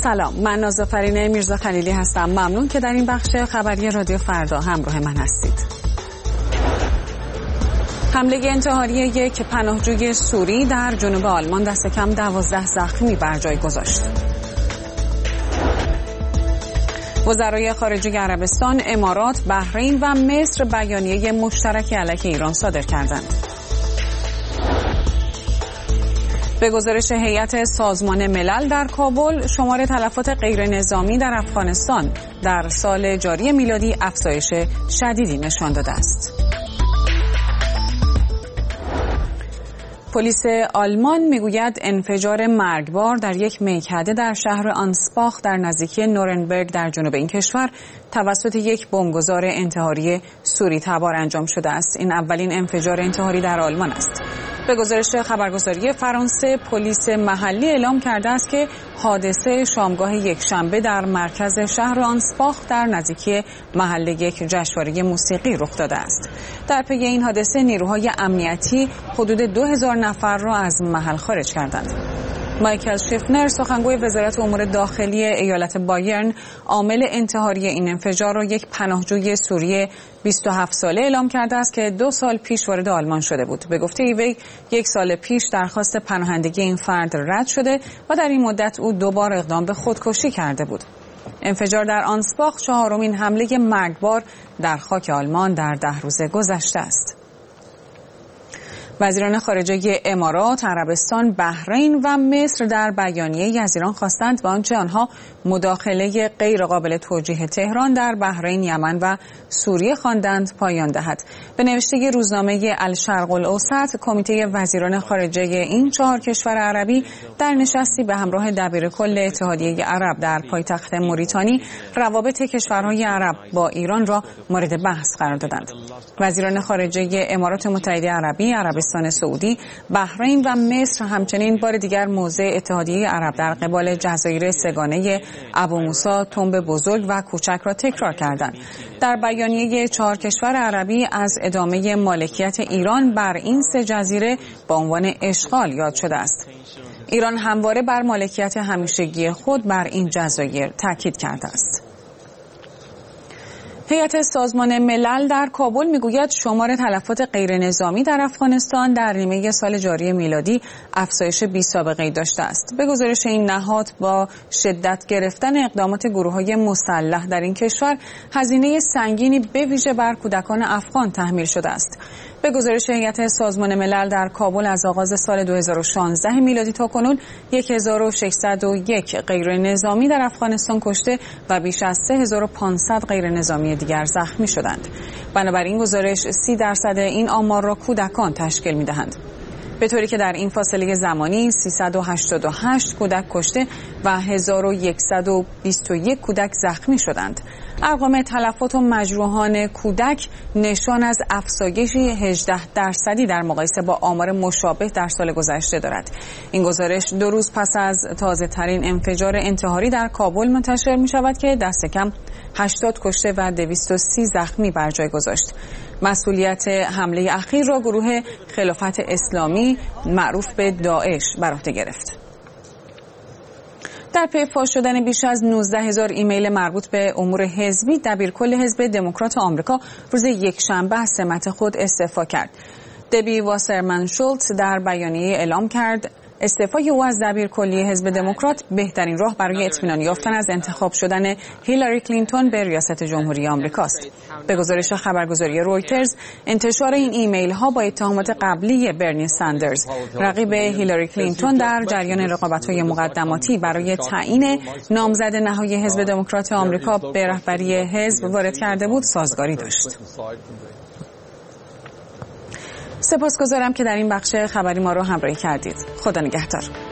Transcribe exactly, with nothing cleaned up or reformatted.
سلام، من نازافرین میرزا خلیلی هستم. ممنون که در این بخش خبری رادیو فردا همراه من هستید. حمله انتحاری یک پناهجوی سوری در جنوب آلمان دست کم دوازده زخمی بر جای گذاشت. وزرای خارجه عربستان، امارات، بحرین و مصر بیانیه مشترک علیه ایران صادر کردند. به گزارش هیئت سازمان ملل در کابل، شمار تلفات غیر نظامی در افغانستان در سال جاری میلادی افزایش شدیدی نشان داده است. پلیس آلمان میگوید انفجار مرگبار در یک میکده در شهر آنسباخ در نزدیکی نورنبرگ در جنوب این کشور توسط یک بمبگذار انتحاری سوری تبار انجام شده است. این اولین انفجار انتحاری در آلمان است. به گزارش خبرگزاری فرانسه، پلیس محلی اعلام کرده است که حادثه شامگاه یکشنبه در مرکز شهر آنسباخ در نزدیکی محل یک جشنواره موسیقی رخ داده است. در پی این حادثه نیروهای امنیتی حدود دو هزار نفر را از محل خارج کردند. مایکل شیفنر، سخنگوی وزارت امور داخلی ایالت بایرن، عامل انتحاری این انفجار را یک پناهجوی سوری بیست و هفت ساله اعلام کرده است که دو سال پیش وارد آلمان شده بود. به گفته وی یک سال پیش درخواست پناهندگی این فرد رد شده و در این مدت او دوبار اقدام به خودکشی کرده بود. انفجار در آنسباخ چهارمین حمله مرگبار در خاک آلمان در ده روز گذشته است. وزیران خارجه امارات، عربستان، بحرین و مصر در بیانیه‌ای از ایران خواستند به آنچه آنها مداخله غیرقابل توجیه تهران در بحرین، یمن و سوریه خواندند پایان دهد. به نوشته روزنامه الشرق الاوسط، کمیته وزیران خارجه این چهار کشور عربی در نشستی به همراه دبیرکل اتحادیه عرب در پایتخت موریتانی روابط کشورهای عرب با ایران را مورد بحث قرار دادند. وزیران خارجه امارات متحده عربی، عربستان سعودی، بحرین و مصر همچنین بار دیگر موضع اتحادیه عرب در قبال جزایر سگانه ابو موسی، تنب بزرگ و کوچک را تکرار کردند. در بیانیه چهار کشور عربی از ادامه مالکیت ایران بر این سه جزیره با عنوان اشغال یاد شده است. ایران همواره بر مالکیت همیشگی خود بر این جزایر تاکید کرده است. هیئت سازمان ملل در کابل میگوید شمار تلفات غیر نظامی در افغانستان در نیمه سال جاری میلادی افزایش بی سابقه‌ای داشته است. به گزارش این نهاد، با شدت گرفتن اقدامات گروه‌های مسلح در این کشور، هزینه سنگینی به ویژه بر کودکان افغان تحمیل شده است. به گزارش هیئت سازمان ملل در کابل از آغاز سال دو هزار و شانزده میلادی تا کنون هزار و ششصد و یک غیر نظامی در افغانستان کشته و بیش از سه هزار و پانصد غیر نظامی دیگر زخمی شدند. بنابراین گزارش سی درصد این آمار را کودکان تشکیل می‌دهند، به طوری که در این فاصله زمانی سیصد و هشتاد و هشت کودک کشته و هزار و صد و بیست و یک کودک زخمی شدند. ارقام تلفات و مجروحان کودک نشان از افزایش هجده درصدی در مقایسه با آمار مشابه در سال گذشته دارد. این گزارش دو روز پس از تازه ترین انفجار انتحاری در کابل منتشر می شود که دست کم هشتاد کشته و دویست و سی زخمی بر جای گذاشت. مسئولیت حمله اخیر را گروه خلافت اسلامی معروف به داعش بر عهده گرفت. در پی فاش شدن بیش از نوزده هزار ایمیل مربوط به امور حزبی، دبیرکل حزب دموکرات آمریکا روز یکشنبه از سمت خود استعفا کرد. دبی واسرمن شولتز در بیانیه اعلام کرد استعفای او از دبیرکلی حزب دموکرات بهترین راه برای اطمینان یافتن از انتخاب شدن هیلاری کلینتون به ریاست جمهوری آمریکاست. به گزارش خبرگزاری رویترز، انتشار این ایمیل ها با اتهامات قبلی برنی ساندرز، رقیب هیلاری کلینتون، در جریان رقابت‌های مقدماتی برای تعیین نامزد نهایی حزب دموکرات آمریکا به رهبری حزب وارد کرده بود، سازگاری داشت. سپاسگزارم که در این بخش خبری ما رو همراهی کردید. خدا نگهدار.